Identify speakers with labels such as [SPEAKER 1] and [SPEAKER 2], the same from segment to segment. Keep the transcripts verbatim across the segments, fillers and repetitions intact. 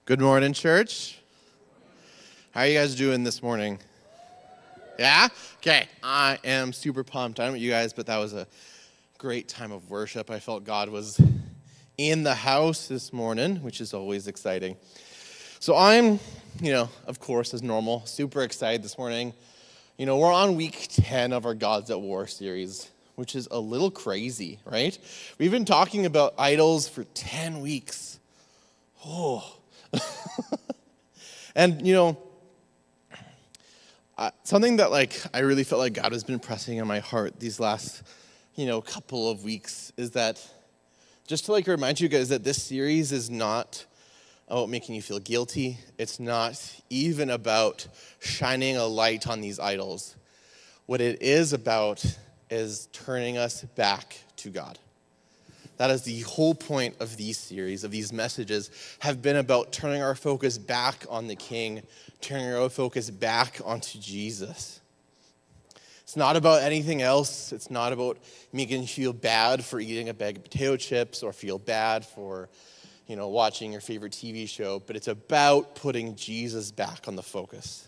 [SPEAKER 1] Good morning, church. How are you guys doing this morning? Yeah? Okay. I am super pumped. I don't know you guys, but that was a great time of worship. I felt God was in the house this morning, which is always exciting. So I'm, you know, of course, as normal, super excited this morning. You know, we're on week ten of our Gods at War series, which is a little crazy, right? We've been talking about idols for ten weeks. Oh. And, you know, uh, something that, like, I really felt like God has been pressing on my heart these last, you know, couple of weeks is that, just to, like, remind you guys that this series is not about making you feel guilty. It's not even about shining a light on these idols. What it is about is turning us back to God. That is the whole point of these series, of these messages, have been about turning our focus back on the King, turning our focus back onto Jesus. It's not about anything else. It's not about making you feel bad for eating a bag of potato chips or feel bad for, you know, watching your favorite T V show, but it's about putting Jesus back on the focus.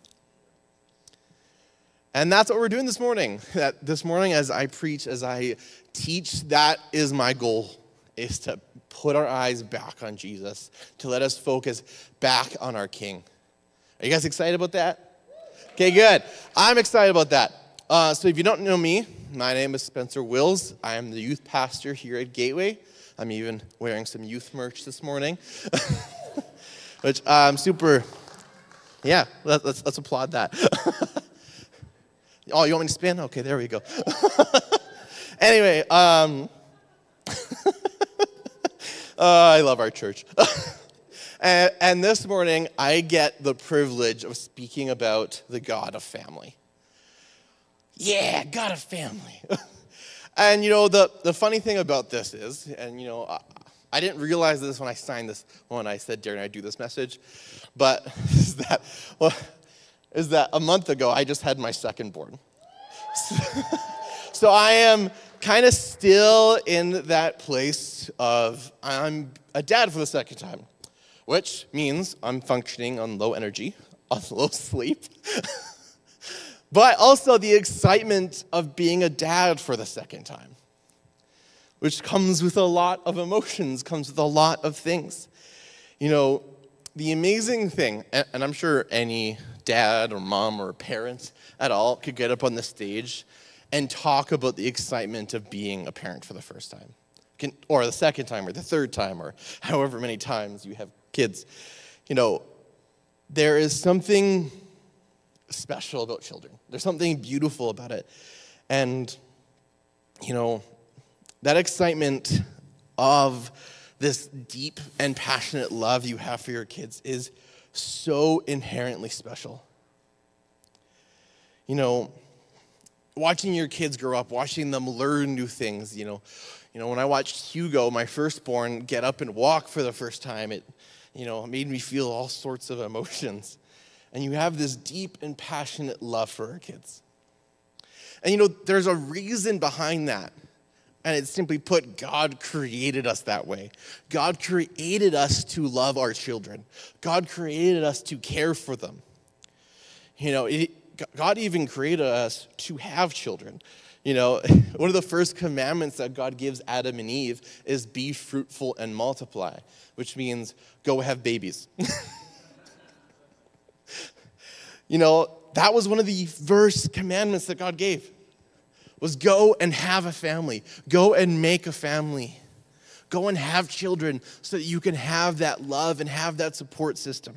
[SPEAKER 1] And that's what we're doing this morning. That this morning as I preach, as I teach, that is my goal, is to put our eyes back on Jesus, to let us focus back on our King. Are you guys excited about that? Okay, good. I'm excited about that. Uh, so if you don't know me, my name is Spencer Wills. I am the youth pastor here at Gateway. I'm even wearing some youth merch this morning, which I'm super, yeah, let, let's, let's applaud that. Oh, you want me to spin? Okay, there we go. Anyway, um, uh, I love our church. and, and this morning, I get the privilege of speaking about the God of family. Yeah, God of family. And, you know, the, the funny thing about this is, and, you know, I, I didn't realize this when I signed this, when I said, Darren, I do this message, but is that, well, is that a month ago, I just had my second born. So, so I am kind of still in that place of I'm a dad for the second time, which means I'm functioning on low energy, on low sleep, but also the excitement of being a dad for the second time, which comes with a lot of emotions, comes with a lot of things. You know, the amazing thing, and I'm sure any dad or mom or parent at all could get up on the stage and talk about the excitement of being a parent for the first time, or the second time, or the third time, or however many times you have kids. You know, there is something special about children. There's something beautiful about it. And, you know, that excitement of this deep and passionate love you have for your kids is so inherently special. You know, watching your kids grow up, watching them learn new things, you know, you know, when I watched Hugo, my firstborn, get up and walk for the first time, it, you know, made me feel all sorts of emotions. And you have this deep and passionate love for our kids. And, you know, there's a reason behind that. And it's simply put, God created us that way. God created us to love our children. God created us to care for them. You know, it, God even created us to have children. You know, one of the first commandments that God gives Adam and Eve is be fruitful and multiply, which means go have babies. You know, that was one of the first commandments that God gave. Was go and have a family. Go and make a family. Go and have children so that you can have that love and have that support system.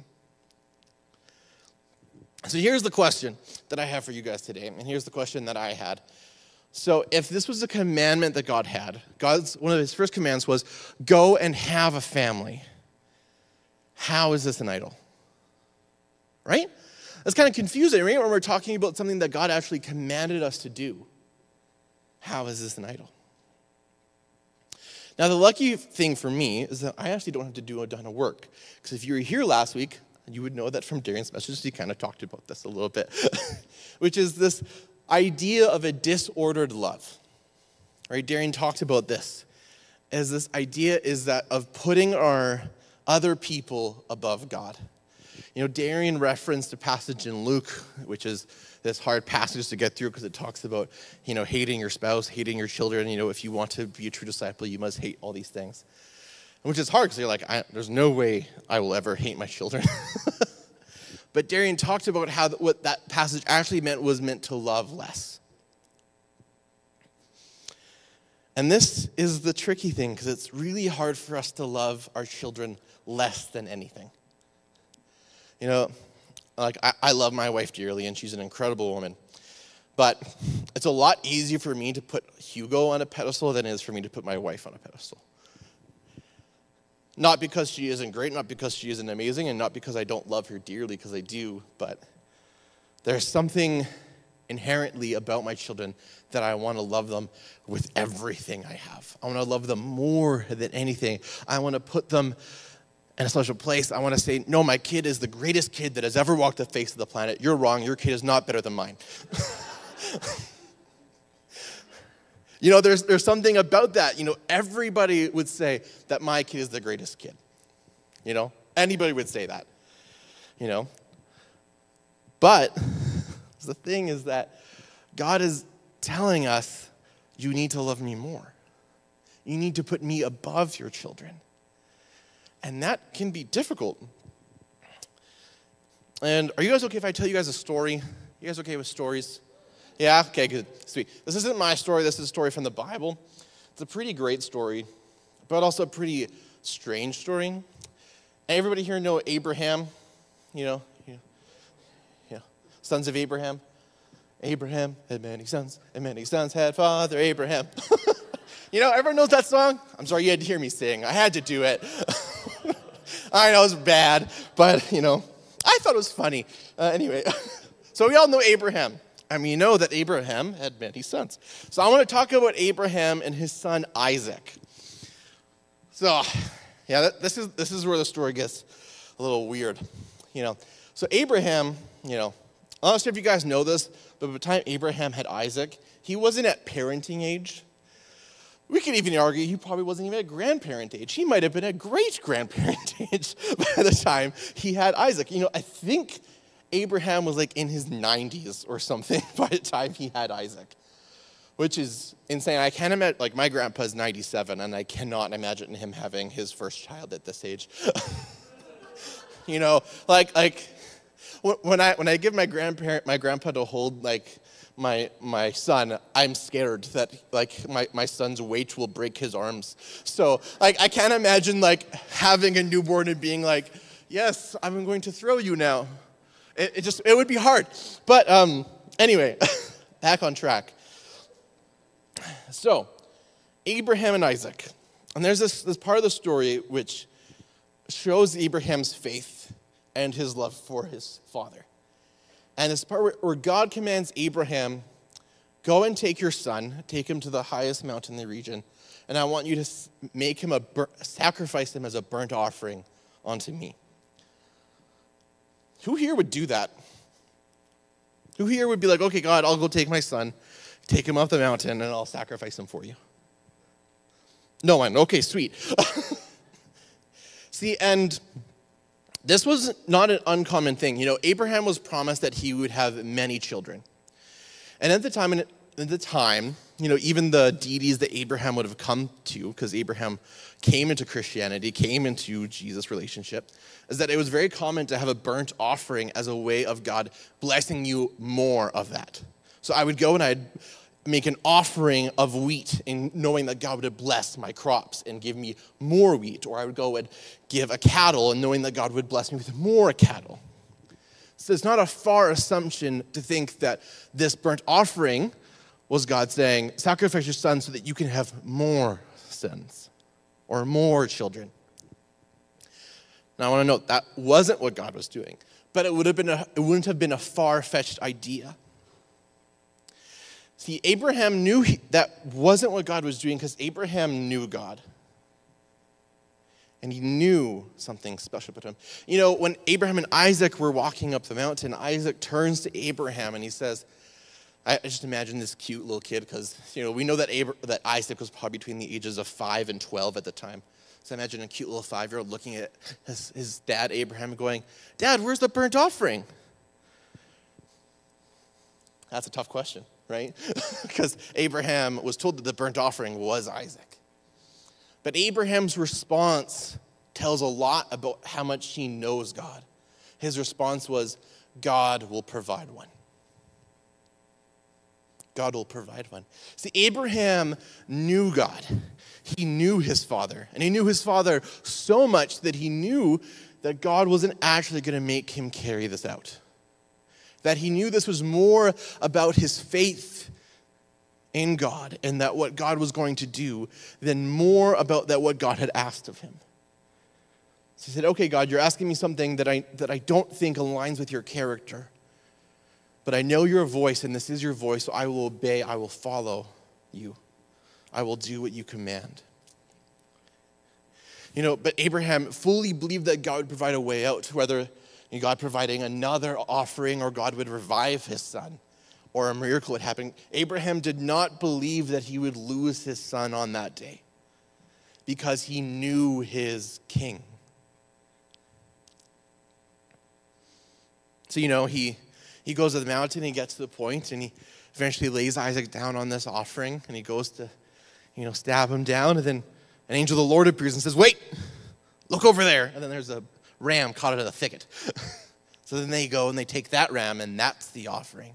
[SPEAKER 1] So here's the question that I have for you guys today, and here's the question that I had. So if this was a commandment that God had, God's one of his first commands was go and have a family. How is this an idol? Right? That's kind of confusing, right? When we're talking about something that God actually commanded us to do. How is this an idol? Now, the lucky thing for me is that I actually don't have to do a ton of work. Because if you were here last week, you would know that from Darren's message, he kind of talked about this a little bit, which is this idea of a disordered love. Right? Darren talked about this, as this idea is that of putting our other people above God. You know, Darian referenced a passage in Luke, which is this hard passage to get through because it talks about, you know, hating your spouse, hating your children. You know, if you want to be a true disciple, you must hate all these things. Which is hard because you're like, I, there's no way I will ever hate my children. But Darian talked about how th- what that passage actually meant was meant to love less. And this is the tricky thing because it's really hard for us to love our children less than anything. You know, like I, I love my wife dearly and she's an incredible woman. But it's a lot easier for me to put Hugo on a pedestal than it is for me to put my wife on a pedestal. Not because she isn't great, not because she isn't amazing, and not because I don't love her dearly, because I do, but there's something inherently about my children that I want to love them with everything I have. I want to love them more than anything. I want to put them in a special place. I want to say, no, my kid is the greatest kid that has ever walked the face of the planet. You're wrong. Your kid is not better than mine. You know, there's there's something about that. You know, everybody would say that my kid is the greatest kid. You know, anybody would say that. You know, but the thing is that God is telling us, you need to love me more. You need to put me above your children. And that can be difficult. And are you guys okay if I tell you guys a story? You guys okay with stories? Yeah? Okay, good. Sweet. This isn't my story. This is a story from the Bible. It's a pretty great story, but also a pretty strange story. Everybody here know Abraham? You know? Yeah. Yeah. Sons of Abraham. Abraham had many sons, and many sons had Father Abraham. You know, everyone knows that song? I'm sorry you had to hear me sing. I had to do it. I know it was bad, but, you know, I thought it was funny. Uh, anyway, so we all know Abraham. I mean, you know that Abraham had many sons. So I want to talk about Abraham and his son Isaac. So, yeah, this is this is where the story gets a little weird, you know. So Abraham, you know, I'm not sure if you guys know this, but by the time Abraham had Isaac, he wasn't at parenting age. We could even argue he probably wasn't even at grandparent age. He might have been at great-grandparent age by the time he had Isaac. You know, I think Abraham was like in his nineties or something by the time he had Isaac, which is insane. I can't imagine, like my grandpa's ninety-seven, and I cannot imagine him having his first child at this age. You know, like like when I when I give my grandparent my grandpa to hold like my my son, I'm scared that like my, my son's weight will break his arms. So like I can't imagine like having a newborn and being like, yes, I'm going to throw you now. It, it just it would be hard. But um anyway, back on track. So Abraham and Isaac. And there's this, this part of the story which shows Abraham's faith and his love for his father. And it's part where, where God commands Abraham, go and take your son, take him to the highest mountain in the region, and I want you to make him a bur- sacrifice him as a burnt offering unto me. Who here would do that? Who here would be like, okay, God, I'll go take my son, take him up the mountain, and I'll sacrifice him for you? No one. Okay, sweet. See, and this was not an uncommon thing. You know, Abraham was promised that he would have many children. And at the time, at the time, you know, even the deities that Abraham would have come to, because Abraham came into Christianity, came into Jesus' relationship, is that it was very common to have a burnt offering as a way of God blessing you more of that. So I would go and I'd make an offering of wheat in knowing that God would bless my crops and give me more wheat. Or I would go and give a cattle and knowing that God would bless me with more cattle. So it's not a far assumption to think that this burnt offering was God saying, sacrifice your son so that you can have more sons or more children. Now I want to note that wasn't what God was doing, but it would have been a, it wouldn't have been a far-fetched idea. See, Abraham knew he, that wasn't what God was doing because Abraham knew God. And he knew something special about him. You know, when Abraham and Isaac were walking up the mountain, Isaac turns to Abraham and he says, I just imagine this cute little kid because, you know, we know that Abra- that Isaac was probably between the ages of five and twelve at the time. So imagine a cute little five-year-old looking at his, his dad, Abraham, going, Dad, where's the burnt offering? That's a tough question, right? Because Abraham was told that the burnt offering was Isaac. But Abraham's response tells a lot about how much he knows God. His response was, God will provide one. God will provide one. See, Abraham knew God. He knew his father. And he knew his father so much that he knew that God wasn't actually going to make him carry this out. That he knew this was more about his faith in God and that what God was going to do than more about that what God had asked of him. So he said, okay, God, you're asking me something that I that I don't think aligns with your character. But I know your voice, and this is your voice, so I will obey, I will follow you. I will do what you command. You know, but Abraham fully believed that God would provide a way out, whether God providing another offering or God would revive his son or a miracle would happen. Abraham did not believe that he would lose his son on that day because he knew his king. So, you know, he, he goes to the mountain, he gets to the point, and he eventually lays Isaac down on this offering, and he goes to, you know, stab him down, and then an angel of the Lord appears and says, wait, look over there. And then there's a ram caught in a thicket. So then they go and they take that ram, and that's the offering.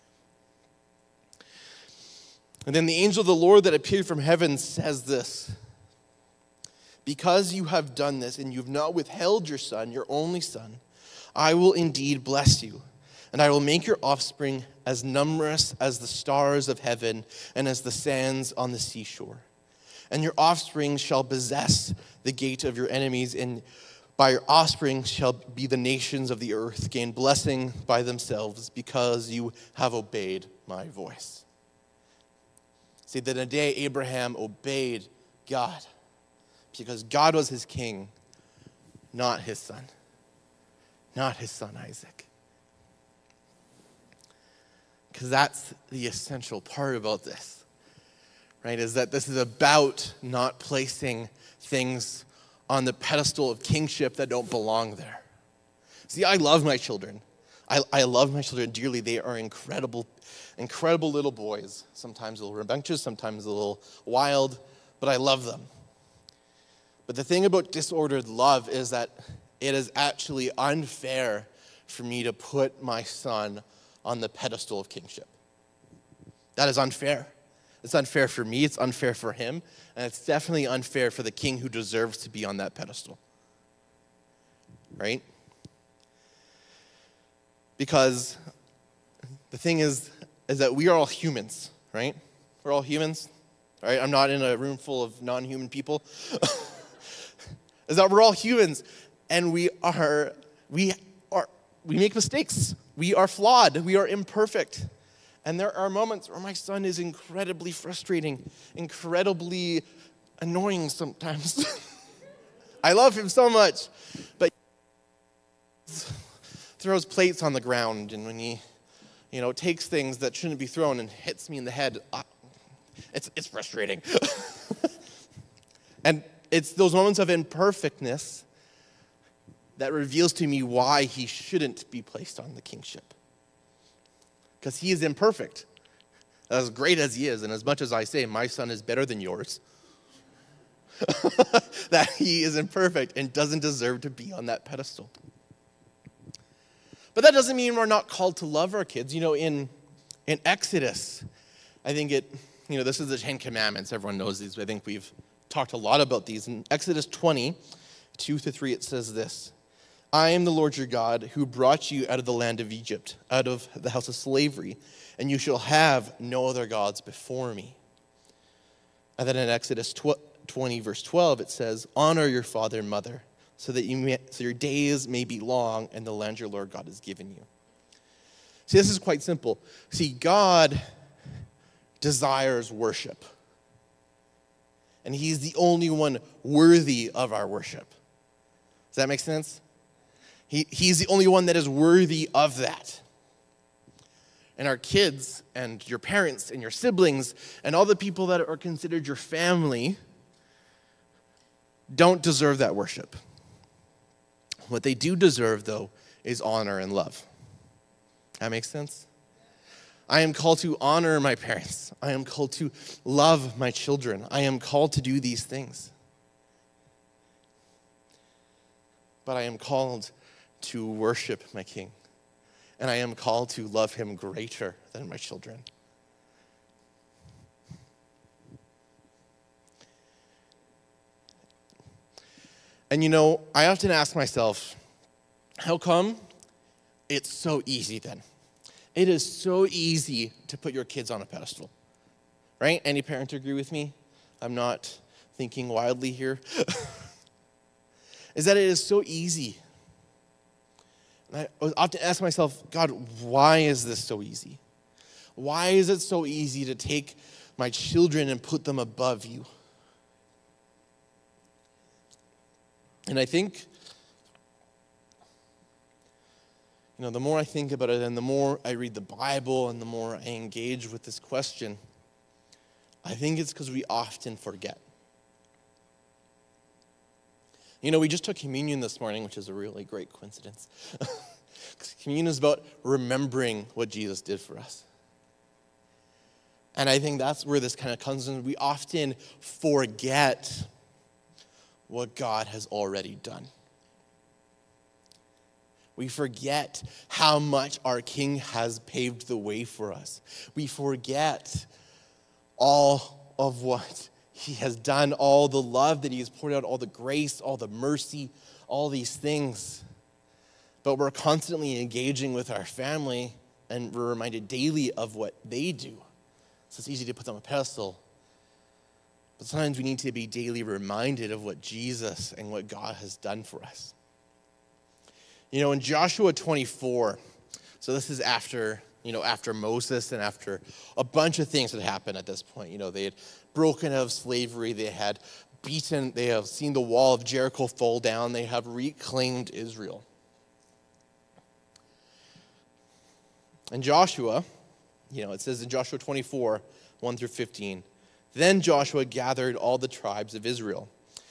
[SPEAKER 1] And then the angel of the Lord that appeared from heaven says this, because you have done this and you've not withheld your son, your only son, I will indeed bless you, and I will make your offspring as numerous as the stars of heaven and as the sands on the seashore. And your offspring shall possess the gate of your enemies, and by your offspring shall be the nations of the earth gain blessing by themselves, because you have obeyed my voice. See, that in a day Abraham obeyed God, because God was his king, not his son. Not his son Isaac. Because that's the essential part about this, right? Is that this is about not placing things on the pedestal of kingship that don't belong there. See, I love my children. I, I love my children dearly. They are incredible, incredible little boys. Sometimes a little rambunctious, sometimes a little wild, but I love them. But the thing about disordered love is that it is actually unfair for me to put my son on the pedestal of kingship. That is unfair. It's unfair for me, it's unfair for him, and it's definitely unfair for the king who deserves to be on that pedestal. Right? Because the thing is, is that we are all humans, right? We're all humans, right? I'm not in a room full of non-human people. Is that we're all humans. And we are, we are, we make mistakes. We are flawed. We are imperfect. And there are moments where my son is incredibly frustrating, incredibly annoying sometimes. I love him so much. But he throws plates on the ground, and when he, you know, takes things that shouldn't be thrown and hits me in the head, uh, it's, it's frustrating. And it's those moments of imperfectness that reveals to me why he shouldn't be placed on the kingship. Because he is imperfect. As great as he is, and as much as I say, my son is better than yours, that he is imperfect and doesn't deserve to be on that pedestal. But that doesn't mean we're not called to love our kids. You know, in, in Exodus, I think it, you know, this is the Ten Commandments. Everyone knows these. I think we've talked a lot about these. In Exodus twenty, two to three, it says this. I am the Lord your God who brought you out of the land of Egypt, out of the house of slavery, and you shall have no other gods before me. And then in Exodus twenty, verse twelve, it says, honor your father and mother, so that you may, so your days may be long in the land your Lord God has given you. See, this is quite simple. See, God desires worship. And he's the only one worthy of our worship. Does that make sense? He, he's the only one that is worthy of that. And our kids and your parents and your siblings and all the people that are considered your family don't deserve that worship. What they do deserve, though, is honor and love. That makes sense? I am called to honor my parents. I am called to love my children. I am called to do these things. But I am called to worship my King. And I am called to love him greater than my children. And you know, I often ask myself, how come it's so easy then? It is so easy to put your kids on a pedestal, right? Any parent agree with me? I'm not thinking wildly here. Is that it is so easy. And I often ask myself, God, why is this so easy? Why is it so easy to take my children and put them above you? And I think, you know, the more I think about it and the more I read the Bible and the more I engage with this question, I think it's because we often forget. You know, we just took communion this morning, which is a really great coincidence. Communion is about remembering what Jesus did for us. And I think that's where this kind of comes in. We often forget what God has already done. We forget how much our King has paved the way for us. We forget all of what he has done, all the love that he has poured out, all the grace, all the mercy, all these things. But we're constantly engaging with our family, and we're reminded daily of what they do. So it's easy to put them on a pedestal. But sometimes we need to be daily reminded of what Jesus and what God has done for us. You know, in Joshua twenty-four, so this is after, you know, after Moses and after a bunch of things had happened at this point. You know, they had broken out of slavery, they had beaten, they have seen the wall of Jericho fall down, they have reclaimed Israel. And Joshua, you know, it says in Joshua twenty-four, one through fifteen, then Joshua gathered all the tribes of Israel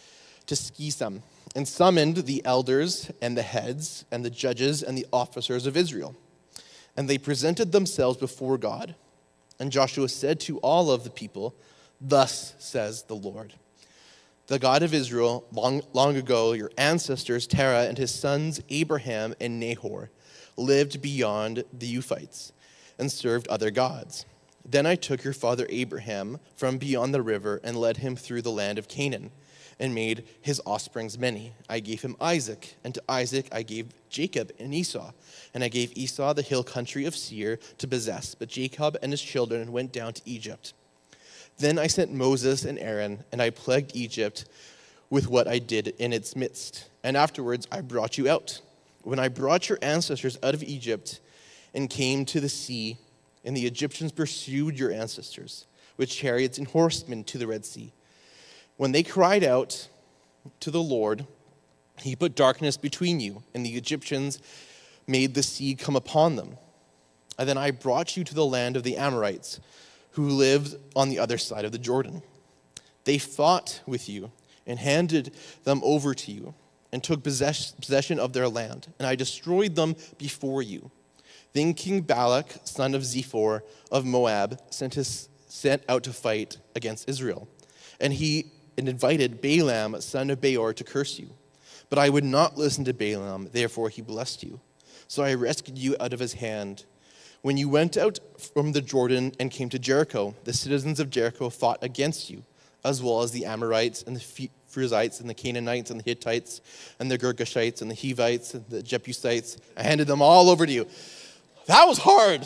[SPEAKER 1] to Shechem and summoned the elders and the heads and the judges and the officers of Israel. And they presented themselves before God. And Joshua said to all of the people, "Thus says the Lord, the God of Israel, long, long ago your ancestors, Terah and his sons Abraham and Nahor, lived beyond the Euphrates and served other gods. Then I took your father Abraham from beyond the river and led him through the land of Canaan and made his offsprings many. I gave him Isaac, and to Isaac I gave Jacob and Esau. And I gave Esau the hill country of Seir to possess, but Jacob and his children went down to Egypt. Then I sent Moses and Aaron, and I plagued Egypt with what I did in its midst. And afterwards I brought you out. When I brought your ancestors out of Egypt and came to the sea, and the Egyptians pursued your ancestors with chariots and horsemen to the Red Sea. When they cried out to the Lord, he put darkness between you, and the Egyptians made the sea come upon them. And then I brought you to the land of the Amorites, who lived on the other side of the Jordan. They fought with you and handed them over to you and took possession of their land, and I destroyed them before you. Then King Balak, son of Ziphor of Moab, sent, his, sent out to fight against Israel. And he invited Balaam, son of Beor, to curse you. But I would not listen to Balaam, therefore he blessed you. So I rescued you out of his hand. When you went out from the Jordan and came to Jericho, the citizens of Jericho fought against you, as well as the Amorites and the Perizzites and the Canaanites and the Hittites and the Girgashites and the Hivites and the Jebusites. I handed them all over to you. That was hard.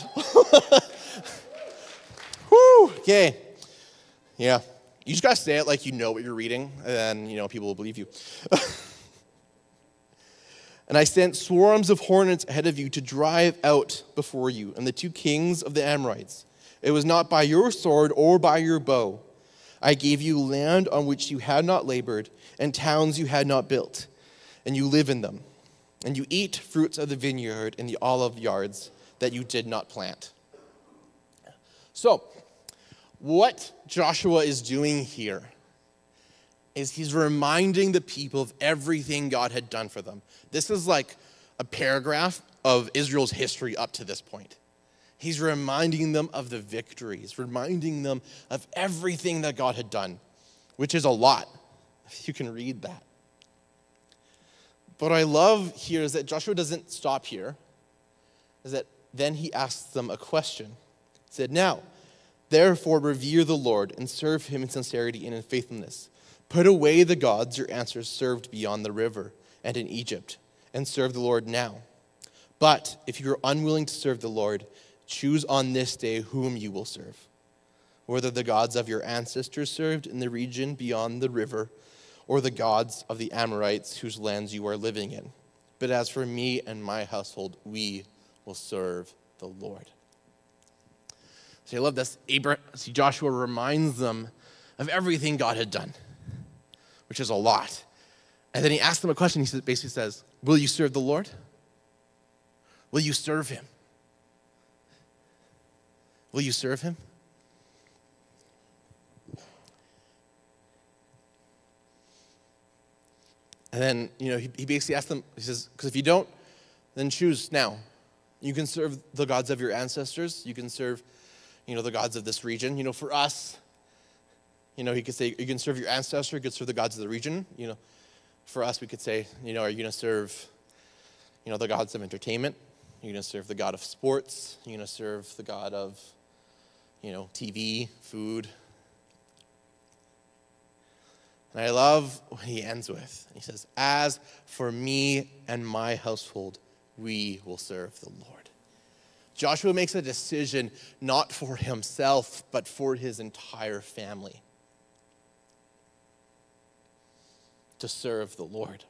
[SPEAKER 1] Whew. Okay. Yeah. You just got to say it like you know what you're reading, and then, you know, people will believe you. And I sent swarms of hornets ahead of you to drive out before you, and the two kings of the Amorites. It was not by your sword or by your bow. I gave you land on which you had not labored, and towns you had not built, and you live in them. And you eat fruits of the vineyard in the olive yards that you did not plant. So, what Joshua is doing here is he's reminding the people of everything God had done for them. This is like a paragraph of Israel's history up to this point. He's reminding them of the victories, reminding them of everything that God had done, which is a lot. You can read that. But what I love here is that Joshua doesn't stop here, is that then he asks them a question. He said, now, therefore revere the Lord and serve him in sincerity and in faithfulness. Put away the gods your ancestors served beyond the river and in Egypt, and serve the Lord now. But if you are unwilling to serve the Lord, choose on this day whom you will serve, whether the gods of your ancestors served in the region beyond the river, or the gods of the Amorites whose lands you are living in. But as for me and my household, we will serve the Lord. So I love this. Abraham, see, Joshua reminds them of everything God had done, which is a lot. And then he asks them a question. He basically says, will you serve the Lord? Will you serve him? Will you serve him? And then, you know, he, he basically asked them, he says, because if you don't, then choose now. You can serve the gods of your ancestors. You can serve, you know, the gods of this region. You know, for us, you know, he could say, you can serve your ancestor, you could serve the gods of the region. You know, for us, we could say, you know, are you going to serve, you know, the gods of entertainment? You're going to serve the God of sports. You're going to serve the God of, you know, T V, food. And I love what he ends with. He says, as for me and my household, we will serve the Lord. Joshua makes a decision not for himself, but for his entire family to serve the Lord.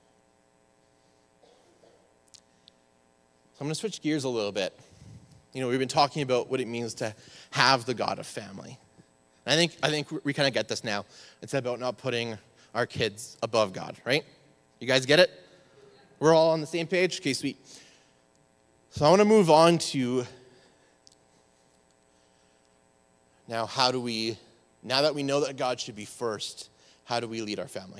[SPEAKER 1] So I'm going to switch gears a little bit. You know, we've been talking about what it means to have the God of family. And I think I think we kind of get this now. It's about not putting our kids above God, right? You guys get it? We're all on the same page? Okay, sweet. So I want to move on to now how do we, now that we know that God should be first, how do we lead our family?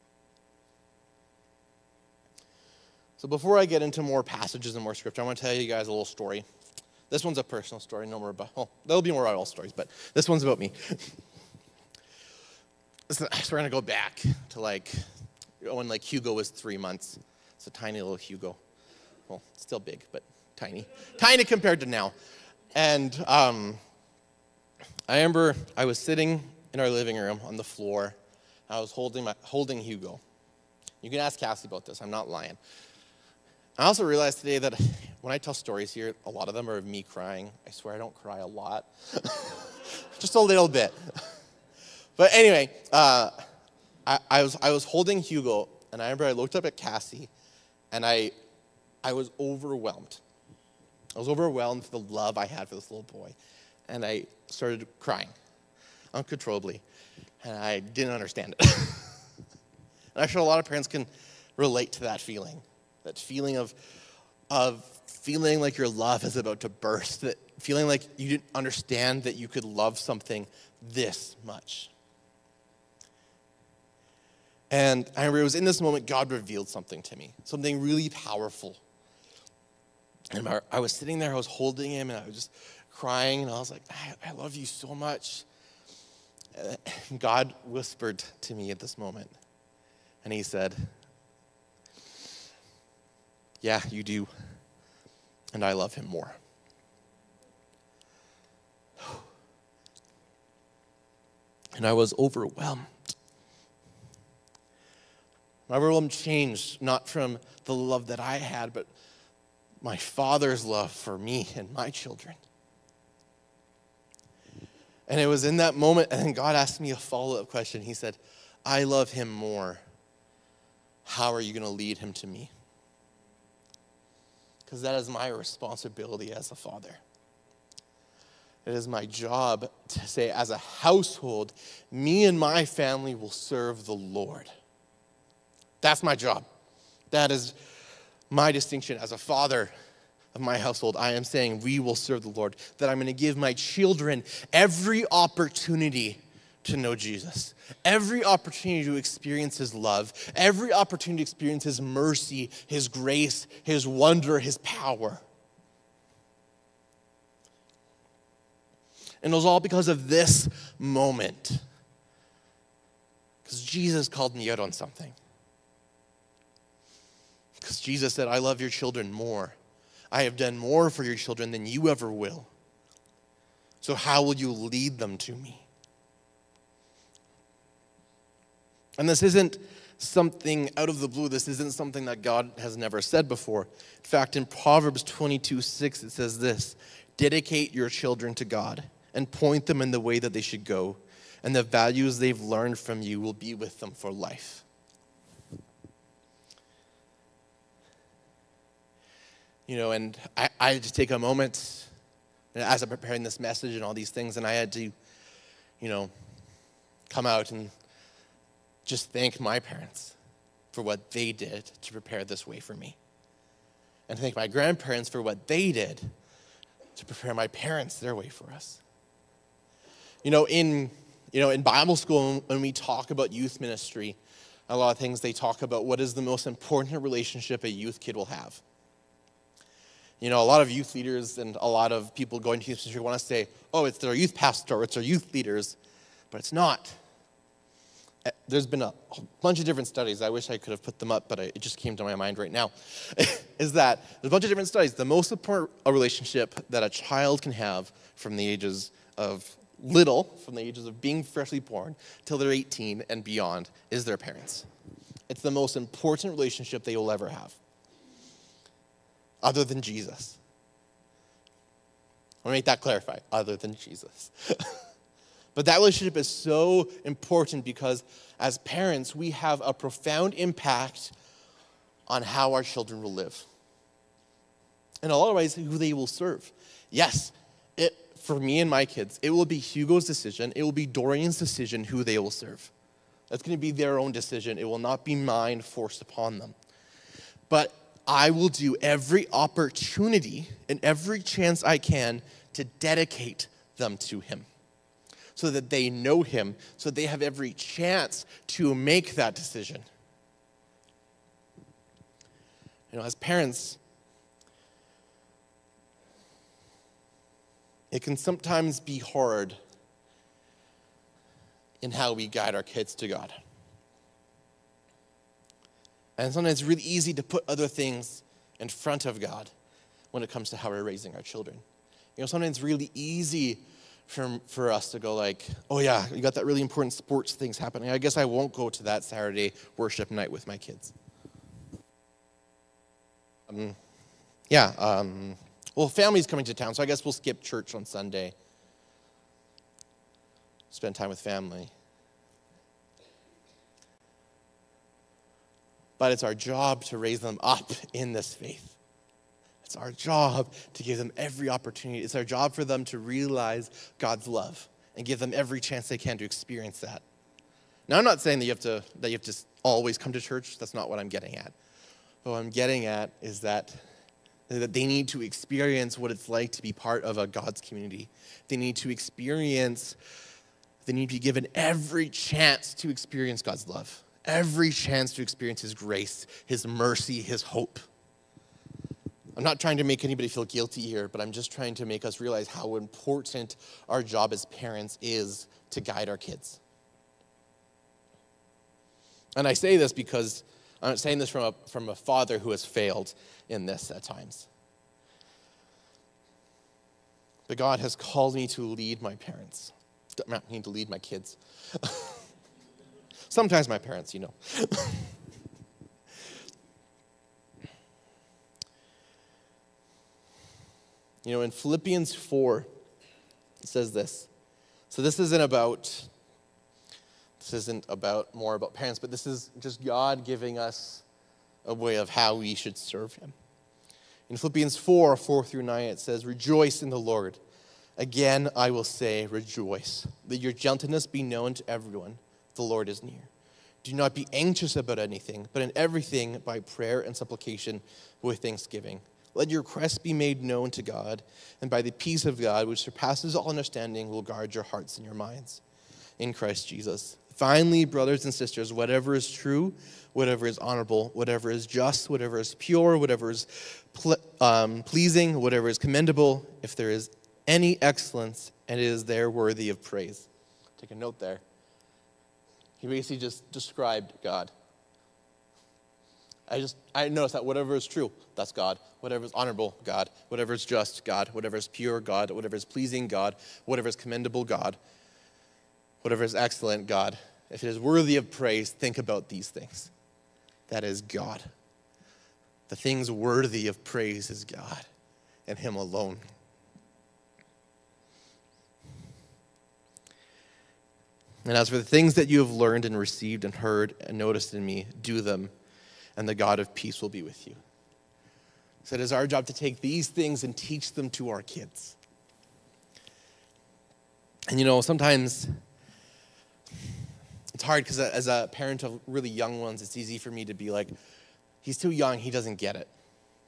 [SPEAKER 1] So before I get into more passages and more scripture, I want to tell you guys a little story. This one's a personal story, no more about, well, there'll be more about all stories, but this one's about me. So we're going to go back to like, when like Hugo was three months. It's a tiny little Hugo. Well, still big, but tiny. Tiny compared to now. And um, I remember I was sitting in our living room on the floor. I was holding my holding Hugo. You can ask Cassie about this. I'm not lying. I also realized today that when I tell stories here, a lot of them are of me crying. I swear I don't cry a lot. Just a little bit. But anyway, uh, I, I was I was holding Hugo, and I remember I looked up at Cassie, and I I was overwhelmed. I was overwhelmed with the love I had for this little boy. And I started crying uncontrollably. And I didn't understand it. And I'm sure a lot of parents can relate to that feeling. That feeling of, of feeling like your love is about to burst. That feeling like you didn't understand that you could love something this much. And I remember it was in this moment God revealed something to me. Something really powerful. And I was sitting there, I was holding him, and I was just crying, and I was like, I, I love you so much. And God whispered to me at this moment, and he said, yeah, you do, and I love him more. And I was overwhelmed. My overwhelm changed, not from the love that I had, but my Father's love for me and my children. And it was in that moment, and then God asked me a follow-up question. He said, I love him more. How are you going to lead him to me? Because that is my responsibility as a father. It is my job to say, as a household, me and my family will serve the Lord. That's my job. That is my distinction as a father of my household. I am saying we will serve the Lord, that I'm going to give my children every opportunity to know Jesus, every opportunity to experience his love, every opportunity to experience his mercy, his grace, his wonder, his power. And it was all because of this moment. Because Jesus called me out on something. Because Jesus said, I love your children more. I have done more for your children than you ever will. So how will you lead them to me? And this isn't something out of the blue. This isn't something that God has never said before. In fact, in Proverbs twenty-two six, it says this, dedicate your children to God and point them in the way that they should go, and the values they've learned from you will be with them for life. You know, and I, I had to take a moment as I'm preparing this message and all these things, and I had to, you know, come out and just thank my parents for what they did to prepare this way for me. And thank my grandparents for what they did to prepare my parents their way for us. You know, in you know, in Bible school, when we talk about youth ministry, a lot of things they talk about what is the most important relationship a youth kid will have. You know, a lot of youth leaders and a lot of people going to youth ministry want to say, oh, it's their youth pastor, or it's their youth leaders, but it's not. There's been a bunch of different studies. I wish I could have put them up, but it just came to my mind right now. Is that there's a bunch of different studies. The most important relationship that a child can have from the ages of little, from the ages of being freshly born, till they're eighteen and beyond, is their parents. It's the most important relationship they will ever have, other than Jesus. I want to make that clarify, other than Jesus. But that relationship is so important because as parents, we have a profound impact on how our children will live. In a lot of ways, who they will serve. Yes, it, for me and my kids, it will be Hugo's decision. It will be Dorian's decision who they will serve. That's going to be their own decision. It will not be mine forced upon them. But I will do every opportunity and every chance I can to dedicate them to him, so that they know him, so that they have every chance to make that decision. You know, as parents, it can sometimes be hard in how we guide our kids to God. And sometimes it's really easy to put other things in front of God when it comes to how we're raising our children. You know, sometimes it's really easy For, for us to go like, oh yeah, you got that really important sports things happening. I guess I won't go to that Saturday worship night with my kids. Um, yeah, um, well, family's coming to town, so I guess we'll skip church on Sunday. Spend time with family. But it's our job to raise them up in this faith. It's our job to give them every opportunity. It's our job for them to realize God's love and give them every chance they can to experience that. Now, I'm not saying that you have to that you have to always come to church. That's not what I'm getting at. But what I'm getting at is that, that they need to experience what it's like to be part of a God's community. They need to experience, they need to be given every chance to experience God's love, every chance to experience his grace, his mercy, his hope. I'm not trying to make anybody feel guilty here, but I'm just trying to make us realize how important our job as parents is to guide our kids. And I say this because I'm saying this from a, from a father who has failed in this at times. But God has called me to lead my parents. I mean, to lead my kids. Sometimes my parents, you know. You know, in Philippians four, it says this. So this isn't about, this isn't about more about parents, but this is just God giving us a way of how we should serve him. In Philippians four, four through nine, it says, rejoice in the Lord. Again, I will say, rejoice. Let your gentleness be known to everyone. The Lord is near. Do not be anxious about anything, but in everything by prayer and supplication with thanksgiving. Let your requests be made known to God, and by the peace of God, which surpasses all understanding, will guard your hearts and your minds. in Christ Jesus. Finally, brothers and sisters, whatever is true, whatever is honorable, whatever is just, whatever is pure, whatever is ple- um, pleasing, whatever is commendable, if there is any excellence, and it is there worthy of praise. Take a note there. He basically just described God. I just, I noticed that whatever is true, that's God. Whatever is honorable, God. Whatever is just, God. Whatever is pure, God. Whatever is pleasing, God. Whatever is commendable, God. Whatever is excellent, God. If it is worthy of praise, think about these things. That is God. The things worthy of praise is God and Him alone. And as for the things that you have learned and received and heard and noticed in me, do them, and the God of peace will be with you. So it is our job to take these things and teach them to our kids. And you know, sometimes it's hard because as a parent of really young ones, it's easy for me to be like, he's too young, he doesn't get it.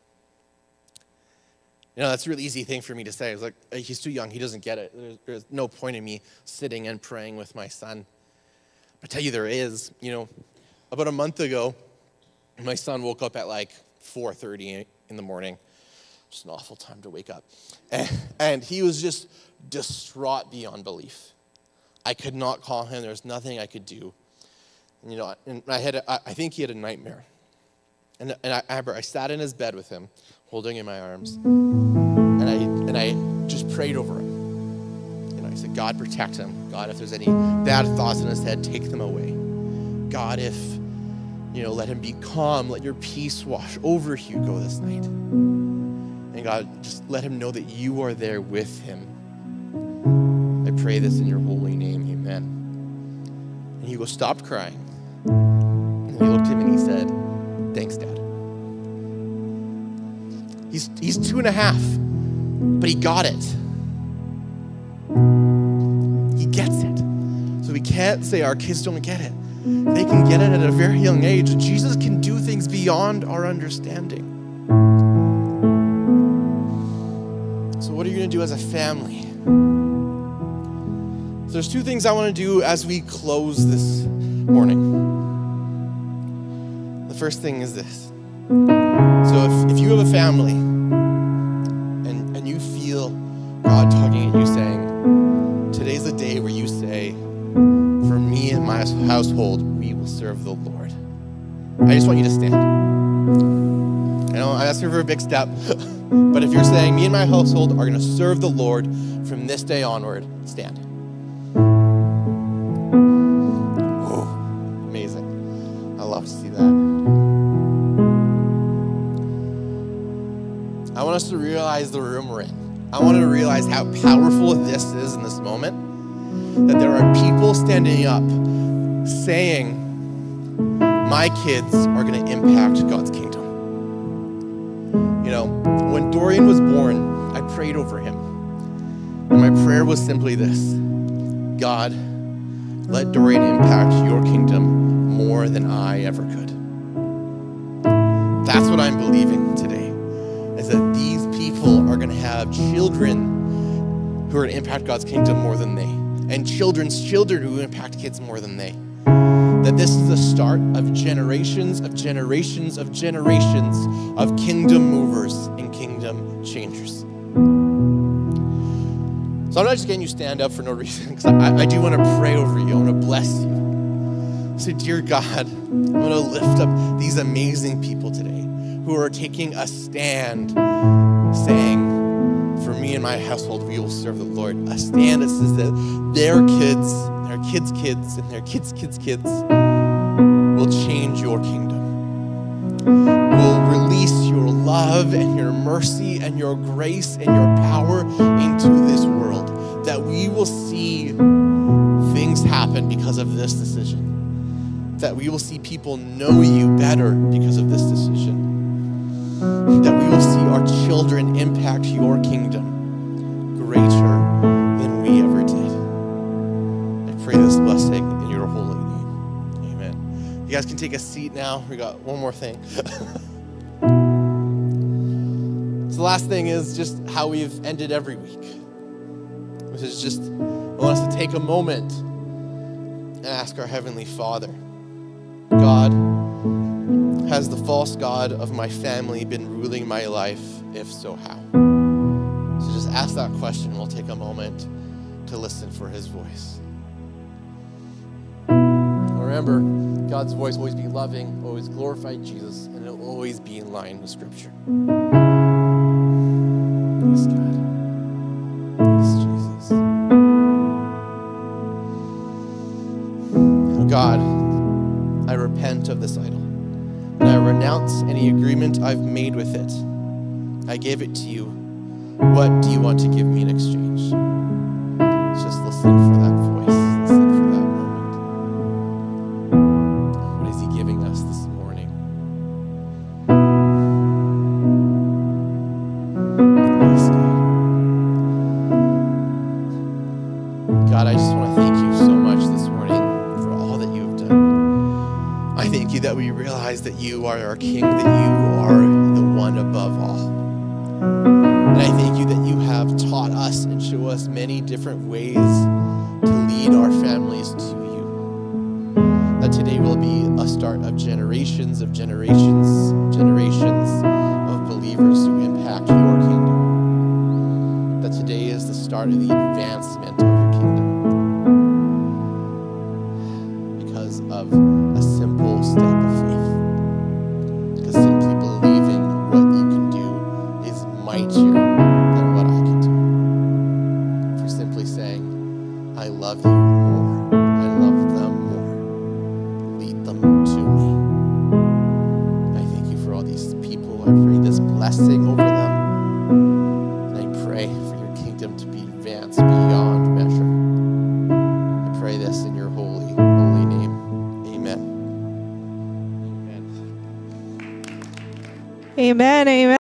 [SPEAKER 1] You know, that's a really easy thing for me to say. It's like, he's too young, he doesn't get it. There's, there's no point in me sitting and praying with my son. I tell you there is. You know, about a month ago, my son woke up at like four thirty in the morning. Just an awful time to wake up. And, and he was just distraught beyond belief. I could not call him. There was nothing I could do. And, you know, and I had, a, I think he had a nightmare. And, and I, I remember I sat in his bed with him, holding him in my arms, and I and I just prayed over him. You know, I said, God, protect him. God, if there's any bad thoughts in his head, take them away. God, if, you know, let him be calm. Let your peace wash over Hugo this night. And God, just let him know that you are there with him. I pray this in your holy name, amen. And Hugo stopped crying. And he looked at him and he said, thanks, Dad. He's, he's two and a half, but he got it. He gets it. So we can't say our kids don't get it. They can get it at a very young age. Jesus can do things beyond our understanding. So what are you going to do as a family? So there's two things I want to do as we close this morning. The first thing is this. So if, if you have a family and, and you feel God talking at you saying, today's a day where you say, for me and my household, we will serve the Lord. I just want you to stand. I know I'm asking for a big step, but if you're saying, me and my household are going to serve the Lord from this day onward, stand. Whoa, amazing. I love to see that. I want us to realize the room we're in. I want to realize how powerful this is in this moment. That there are people standing up saying, my kids are going to impact God's kingdom. You know, when Dorian was born, I prayed over him. And my prayer was simply this: God, let Dorian impact your kingdom more than I ever could. That's what I'm believing today, is that these people are going to have children who are going to impact God's kingdom more than they. And children's children who impact kids more than they. That this is the start of generations of generations of generations of kingdom movers and kingdom changers. So I'm not just getting you stand up for no reason, because I, I do want to pray over you. I want to bless you. So dear God, I'm going to lift up these amazing people today who are taking a stand saying, for me and my household, we will serve the Lord. A stand that says that their kids, their kids' kids, and their kids' kids' kids will change your kingdom. Will release your love and your mercy and your grace and your power into this world. That we will see things happen because of this decision. That we will see people know you better because of this decision. That we will see our children impact your kingdom greater than we ever did. I pray this blessing in your holy name. Amen. You guys can take a seat now. We got one more thing. So the last thing is just how we've ended every week, which is just, I want us to take a moment ask our Heavenly Father, God, has the false god of my family been ruling my life? If so, how? So just ask that question. We'll take a moment to listen for his voice. Remember, God's voice will always be loving, always glorify Jesus, and it will always be in line with Scripture. Yes, God. Yes, Jesus. Oh, God, I repent of this idol, and I renounce any agreement I've made with it. I gave it to you. What do you want to give me in exchange? Just listen for that voice. Listen for that moment. What is he giving us this morning? Yes, God. God, I just want to thank you so much this morning for all that you have done. I thank you that we realize that you are our King, that you are the one above all. And I thank you that you have taught us and show us many different ways to lead our families to you. That today will be a start of generations of generations, generations of believers who impact your kingdom. That today is the start of the advancement of your kingdom. Because of a simple step of faith. Because simply believing what you can do is mightier than what I can do. For simply saying, I love you more. I love them more. Lead them to me. I thank you for all these people. I pray this blessing over them. And I pray for your kingdom to be advanced beyond measure. I pray this in your holy, holy name. Amen. Amen.
[SPEAKER 2] Amen. Amen.